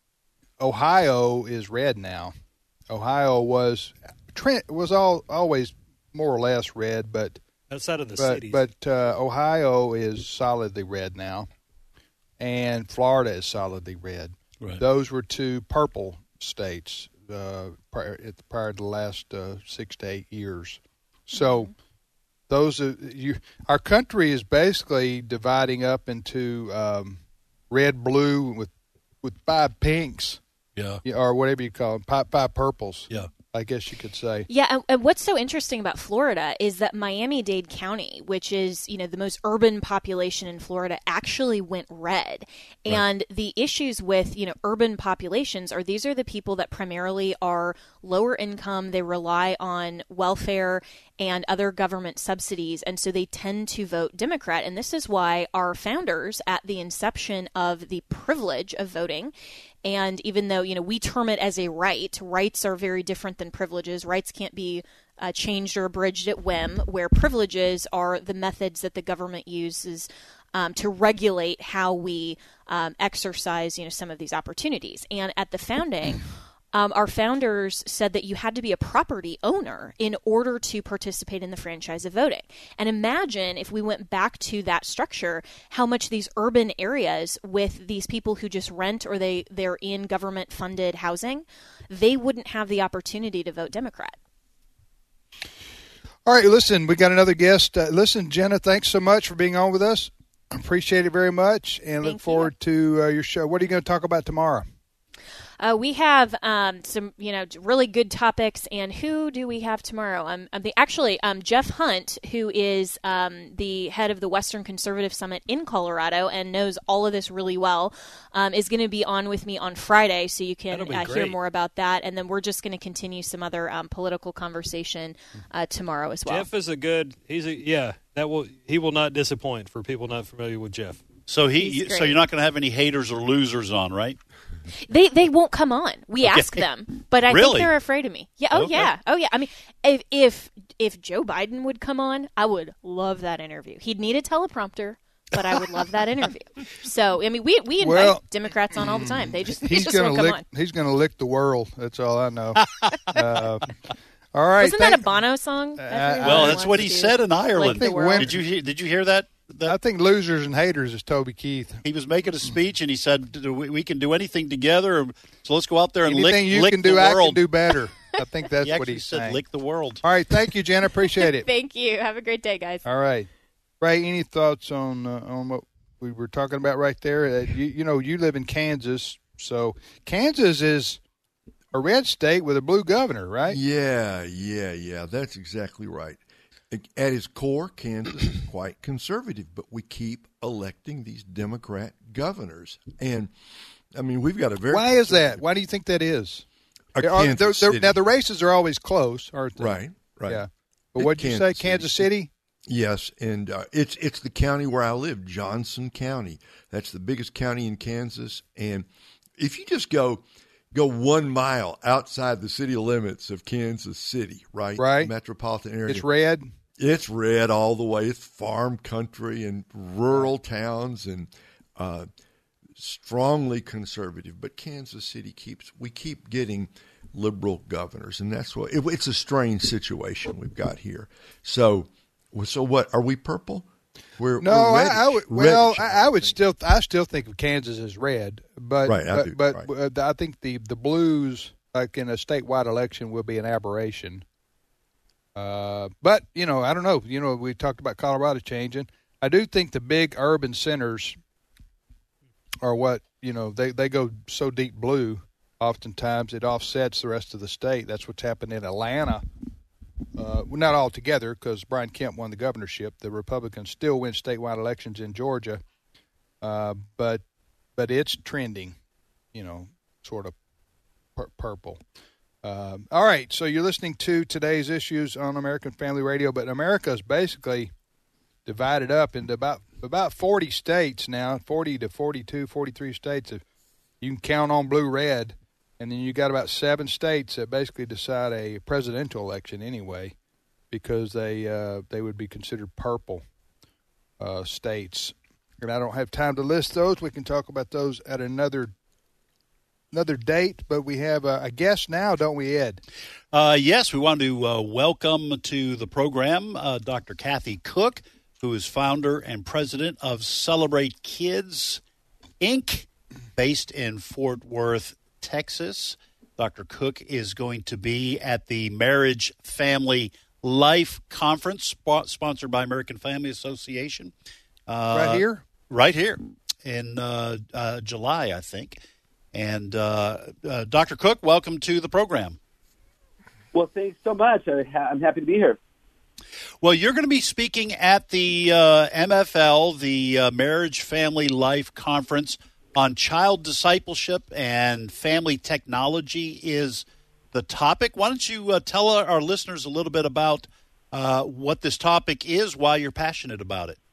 S2: Ohio is red now. Ohio was Trent was all always more or less red, but
S3: outside of the
S2: but,
S3: cities.
S2: But uh, Ohio is solidly red now, and Florida is solidly red.
S3: Right.
S2: Those were two purple states uh, prior, prior to the last uh, six to eight years. So mm-hmm. those are you. Our country is basically dividing up into um, red, blue with with five pinks.
S3: Yeah.
S2: Or whatever you call them, five, five purples.
S3: Yeah.
S2: I guess you could say.
S13: Yeah, and, and what's so interesting about Florida is that Miami-Dade County, which is, you know, the most urban population in Florida, actually went red. Right. And the issues with, you know, urban populations are these are the people that primarily are lower income, they rely on welfare and other government subsidies, and so they tend to vote Democrat. And this is why our founders, at the inception of the privilege of voting, and even though, you know, we term it as a right, rights are very different than privileges. Rights can't be uh, changed or abridged at whim, where privileges are the methods that the government uses um, to regulate how we um, exercise, you know, some of these opportunities. And at the founding, Um, our founders said that you had to be a property owner in order to participate in the franchise of voting. And imagine if we went back to that structure, how much these urban areas with these people who just rent or they, they're in government-funded housing, they wouldn't have the opportunity to vote Democrat.
S2: All right, listen, we got another guest. Uh, listen, Jenna, thanks so much for being on with us. Appreciate it very much, and Thank look forward you. to uh, your show. What are you going to talk about tomorrow?
S13: Uh, we have um, some, you know, really good topics. And who do we have tomorrow? Um, um, the, actually, um, Jeff Hunt, who is um, the head of the Western Conservative Summit in Colorado and knows all of this really well, um, is going to be on with me on Friday, so you can uh, hear more about that. And then we're just going to continue some other um, political conversation uh, tomorrow as well.
S4: Jeff is a good. He's a yeah. That will he will not disappoint for people not familiar with Jeff.
S3: So he, so you're not going to have any haters or losers on, right?
S13: They they won't come on. We
S3: okay.
S13: ask them, but I
S3: really?
S13: think they're afraid of me. Yeah. Oh
S3: okay.
S13: yeah. Oh yeah. I mean, if if if Joe Biden would come on, I would love that interview. He'd need a teleprompter, but I would love that interview. So I mean, we we invite
S2: well,
S13: Democrats on all the time. They just they
S2: he's
S13: just
S2: gonna
S13: won't come
S2: lick,
S13: on.
S2: He's going to lick the world. That's all I know. uh, all right.
S13: Wasn't
S2: thank,
S13: that a Bono song?
S2: Uh,
S3: well, that's what he said in Ireland.
S2: When,
S3: did you hear, did you hear that?
S2: I think losers and haters is Toby Keith.
S3: He was making a speech and he said, "We, we can do anything together, so let's go out there and
S2: anything
S3: lick,
S2: you
S3: lick
S2: can
S3: the
S2: do,
S3: world."
S2: I can do better. I think that's
S3: he
S2: what he
S3: said.
S2: saying.
S3: Lick the world.
S2: All right, thank you, Jen. Appreciate it.
S13: Thank you. Have a great day, guys.
S2: All right, Ray. Any thoughts on uh, on what we were talking about right there? Uh, you, you know, you live in Kansas, so Kansas is a red state with a blue governor, right?
S5: Yeah, yeah, yeah. That's exactly right. At its core, Kansas is quite conservative, but we keep electing these Democrat governors. And, I mean, we've got a very...
S2: Why is that? Why do you think that is?
S5: Are,
S2: they're, they're, now, the races are always close, aren't they?
S5: Right, right.
S2: Yeah. But what did you say, Kansas City?
S5: Yes, and uh, it's it's the county where I live, Johnson County. That's the biggest county in Kansas. And if you just go... Go one mile outside the city limits of Kansas City, right?
S2: Right.
S5: Metropolitan area.
S2: It's red?
S5: It's red all the way. It's farm country and rural towns and uh, strongly conservative. But Kansas City keeps, we keep getting liberal governors. And that's what, it, it's a strange situation we've got here. So, so what, are we purple? We're,
S2: no,
S5: we're
S2: I, I would. Well,
S5: reddish,
S2: I, I would still. I still think of Kansas as red, but
S5: right, I
S2: but,
S5: do,
S2: but
S5: right.
S2: uh, I think the the blues, like in a statewide election, will be an aberration. Uh, but you know, I don't know. You know, we talked about Colorado changing. I do think the big urban centers are what you know. They they go so deep blue. Oftentimes, it offsets the rest of the state. That's what's happened in Atlanta. Uh, well, not all together, because Brian Kemp won the governorship. The Republicans still win statewide elections in Georgia, uh, but but it's trending, you know, sort of pur- purple. Um, all right, so you're listening to today's issues on American Family Radio, but America is basically divided up into about about forty states now, forty to forty-two, forty-three states. If you can count on blue red, and then you got about seven states that basically decide a presidential election anyway, because they uh, they would be considered purple uh, states. And I don't have time to list those. We can talk about those at another another date. But we have a, a guest now, don't we, Ed?
S3: Uh, yes, we want to uh, welcome to the program uh, Doctor Kathy Cook, who is founder and president of Celebrate Kids, Incorporated, based in Fort Worth, Texas. Doctor Cook is going to be at the Marriage Family Life Conference, sp- sponsored by American Family Association. Uh,
S2: right here?
S3: Right here in uh, uh, July, I think. And uh, uh, Doctor Cook, welcome to the program.
S14: Well, thanks so much. I ha- I'm happy to be here.
S3: Well, you're going to be speaking at the uh, M F L, the uh, Marriage Family Life Conference, on child discipleship and family technology is the topic. Why don't you uh, tell our, our listeners a little bit about uh, what this topic is, why you're passionate about it?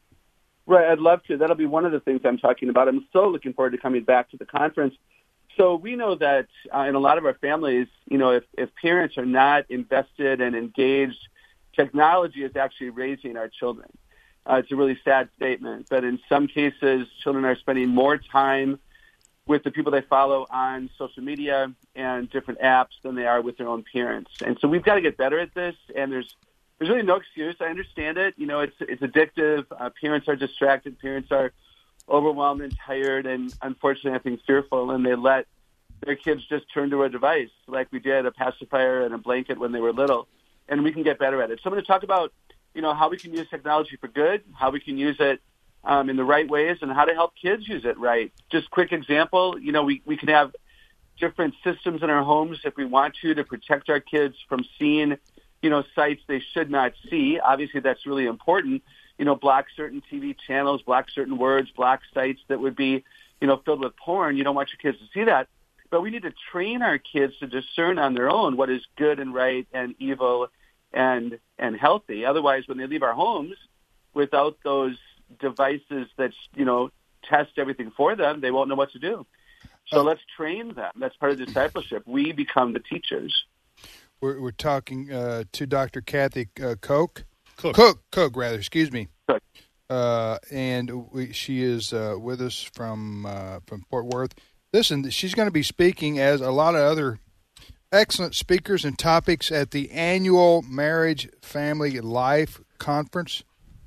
S14: Right, I'd love to. That'll be one of the things I'm talking about. I'm so looking forward to coming back to the conference. So we know that uh, in a lot of our families, you know, if, if parents are not invested and engaged, technology is actually raising our children. Uh, it's a really sad statement, but in some cases, children are spending more time with the people they follow on social media and different apps than they are with their own parents. And so we've got to get better at this, and there's there's really no excuse. I understand it. You know, it's it's addictive. Uh, parents are distracted. Parents are overwhelmed and tired, and unfortunately, I think fearful, and they let their kids just turn to a device like we did, a pacifier and a blanket when they were little, and we can get better at it. So I'm going to talk about you know, how we can use technology for good, how we can use it um, in the right ways, and how to help kids use it right. Just quick example, you know, we, we can have different systems in our homes if we want to, to protect our kids from seeing, you know, sites they should not see. Obviously, that's really important. You know, block certain T V channels, block certain words, block sites that would be, you know, filled with porn. You don't want your kids to see that. But we need to train our kids to discern on their own what is good and right and evil and and healthy. Otherwise, when they leave our homes without those devices that, you know, test everything for them, they won't know what to do. So let's train them. That's part of discipleship. We become the teachers.
S2: We're, we're talking uh, to Doctor Kathy uh, Cook.
S3: Cook.
S2: Cook, Cook, rather, excuse me.
S14: Cook.
S2: Uh, and we, she is uh, with us from uh, from Fort Worth. Listen, she's going to be speaking, as a lot of other excellent speakers and topics, at the annual Marriage Family Life Conference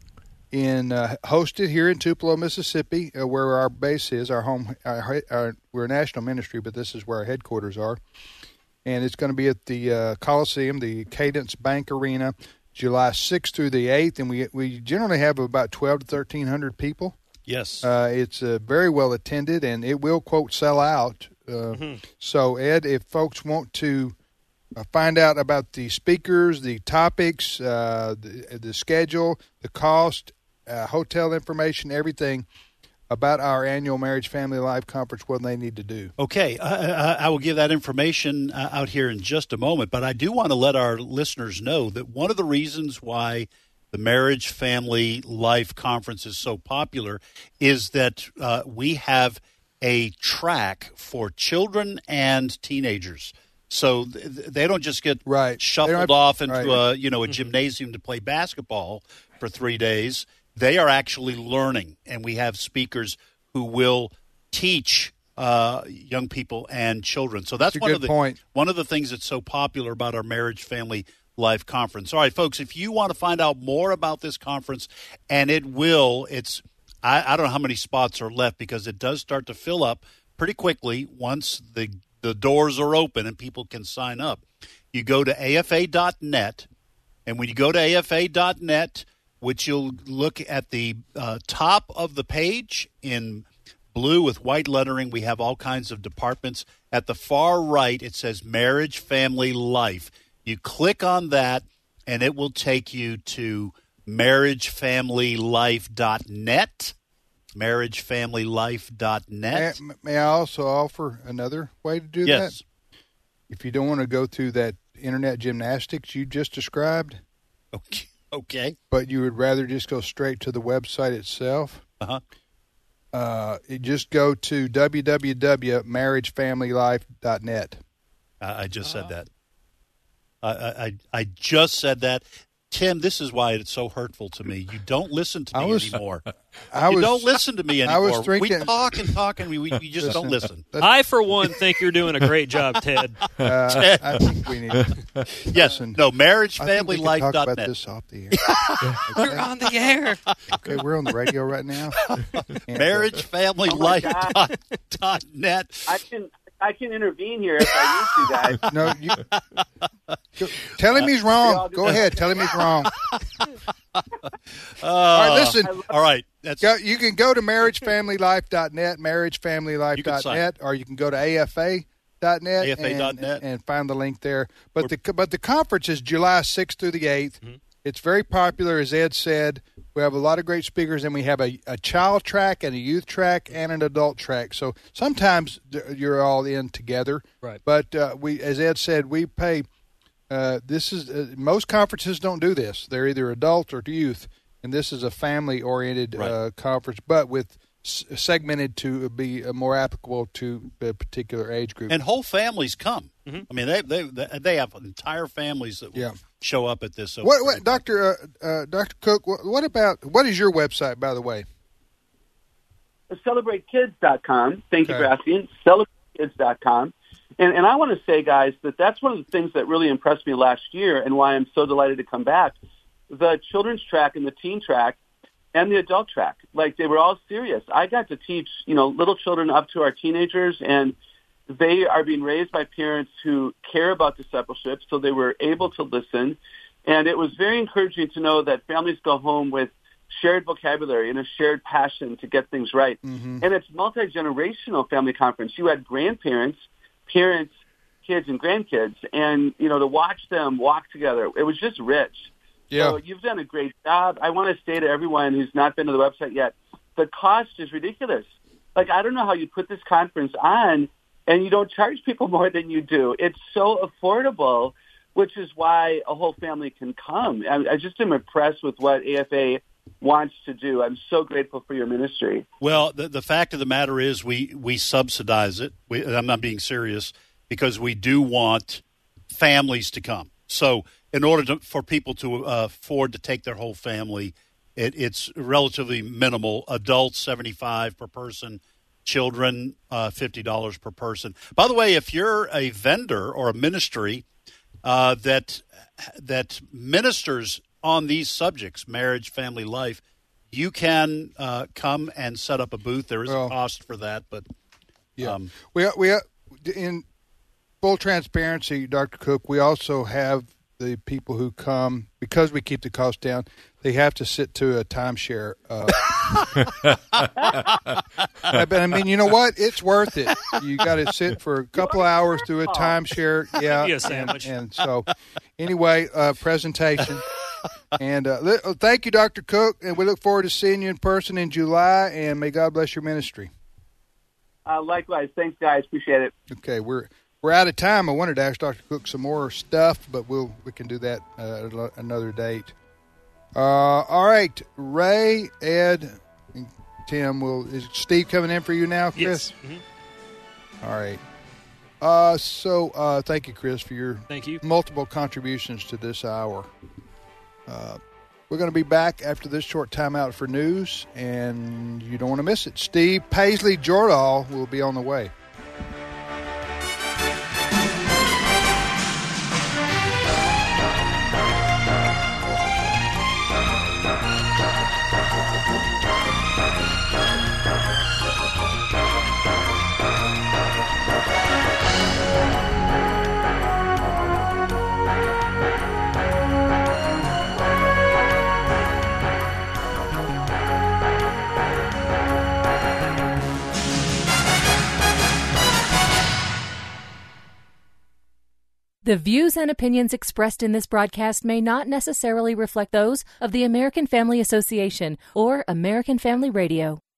S2: in uh, hosted here in Tupelo, Mississippi, uh, where our base is, our home. Our, our, we're a national ministry, but this is where our headquarters are. And it's going to be at the uh, Coliseum, the Cadence Bank Arena, July sixth through the eighth, and we we generally have about twelve to thirteen hundred people.
S3: Yes.
S2: Uh, it's uh, very well attended, and it will, quote, sell out. Uh, mm-hmm. So, Ed, if folks want to uh, find out about the speakers, the topics, uh, the, the schedule, the cost, uh, hotel information, everything about our annual Marriage Family Life Conference, what they need to do.
S3: Okay. I, I will give that information uh, out here in just a moment, but I do want to let our listeners know that one of the reasons why the Marriage Family Life Conference is so popular is that uh, we have a track for children and teenagers. So th- they don't just get
S2: right.
S3: shuffled
S2: have,
S3: off into
S2: right.
S3: a, you know, a gymnasium to play basketball for three days. They are actually learning, and we have speakers who will teach uh, young people and children. So that's,
S2: that's
S3: one
S2: good
S3: of the
S2: point.
S3: one of the things that's so popular about our Marriage Family Life Conference. All right, folks, if you want to find out more about this conference, and it will, it's I, I don't know how many spots are left, because it does start to fill up pretty quickly once the the doors are open and people can sign up. You go to A F A dot net, and when you go to A F A dot net, which you'll look at the uh, top of the page in blue with white lettering, we have all kinds of departments. At the far right, it says Marriage Family Life. You click on that, and it will take you to marriage family life dot net. marriage family life dot net.
S2: May, may I also offer another way to do
S3: yes.
S2: that? If you don't want to go through that internet gymnastics you just described.
S3: Okay. Okay.
S2: But you would rather just go straight to the website itself.
S3: Uh-huh.
S2: Uh, you just go to w w w dot marriage family life dot net.
S3: I, I just said that. I, I I just said that. Tim, this is why it's so hurtful to me. You don't listen to me was, anymore.
S2: I
S3: you
S2: was,
S3: don't listen to me anymore.
S2: I was thinking,
S3: we talk and talk, and we, we you just listen, don't listen.
S4: I, for one, think you're doing a great job, Ted.
S2: Uh,
S3: Ted.
S2: I think we need to
S3: yes,
S2: listen.
S3: No, marriage family life dot net.
S2: Talk about this off the air.
S4: Okay. You're on the air.
S2: Okay, we're on the radio right now.
S3: marriage family life dot net.
S14: I can I can intervene here if I need to, guys.
S2: No, you, tell him he's wrong. Go ahead, tell him he's wrong.
S3: Uh,
S2: all right, listen.
S3: All right, that's
S2: go, you can go to marriage family life dot net, marriage family life dot net, or you can go to A F A dot net
S3: A F A dot net
S2: and, and find the link there. But We're, the but the conference is July sixth through the eighth. Mm-hmm. It's very popular, as Ed said. We have a lot of great speakers, and we have a, a child track and a youth track and an adult track. So sometimes you're all in together.
S4: Right.
S2: But uh, we, as Ed said, we pay. Uh, this is uh, most conferences don't do this. They're either adult or youth, and this is a family-oriented
S3: right.
S2: uh, conference, but with s- segmented to be uh, more applicable to a particular age group.
S3: And whole families come.
S4: Mm-hmm.
S3: I mean, they they they have entire families that
S2: yeah.
S3: show up at this. So
S2: what, what Doctor Uh, uh, Doctor Cook? What, what about what is your website, by the way?
S14: celebrate kids dot com. Thank
S2: okay.
S14: you for asking. celebrate kids dot com. And, and I want to say, guys, that that's one of the things that really impressed me last year and why I'm so delighted to come back. The children's track and the teen track and the adult track, like they were all serious. I got to teach, you know, little children up to our teenagers, and they are being raised by parents who care about discipleship, so they were able to listen. And it was very encouraging to know that families go home with shared vocabulary and a shared passion to get things right.
S2: Mm-hmm.
S14: And it's multi-generational family conference. You had grandparents, parents, kids, and grandkids, and, you know, to watch them walk together, it was just rich.
S2: Yeah.
S14: So you've done a great job. I want to say to everyone who's not been to the website yet, the cost is ridiculous. Like, I don't know how you put this conference on and you don't charge people more than you do. It's so affordable, which is why a whole family can come. I, I just am impressed with what A F A wants to do. I'm so grateful for your ministry.
S3: Well, the, the fact of the matter is we, we subsidize it. We, I'm not being serious, because we do want families to come. So in order to, for people to uh, afford to take their whole family, it, it's relatively minimal. Adults, seventy-five dollars per person. Children, uh, fifty dollars per person. By the way, if you're a vendor or a ministry uh, that that ministers on these subjects, marriage, family life, you can uh, come and set up a booth. There is well, a cost for that, but
S2: yeah,
S3: um,
S2: we we in full transparency, Doctor Cook, we also have the people who come, because we keep the cost down, they have to sit to a timeshare. Uh, but I mean, you know what? It's worth it. You got to sit for a couple hours through a timeshare. Yeah,
S4: a sandwich.
S2: And, and so, anyway, uh, presentation. And uh, li- thank you, Doctor Cook, and we look forward to seeing you in person in July. And may God bless your ministry.
S14: Uh, likewise, thanks, guys. Appreciate it.
S2: Okay, we're. We're out of time. I wanted to ask Doctor Cook some more stuff, but we'll we can do that uh, at another date. Uh, all right, Ray, Ed, and Tim. Will is Steve coming in for you now, Chris?
S4: Yes. Mm-hmm.
S2: All right. Uh, so uh, thank you, Chris, for your
S4: thank you
S2: multiple contributions to this hour. Uh, we're going to be back after this short timeout for news, and you don't want to miss it. Steve Paisley Jordahl will be on the way.
S15: The views and opinions expressed in this broadcast may not necessarily reflect those of the American Family Association or American Family Radio.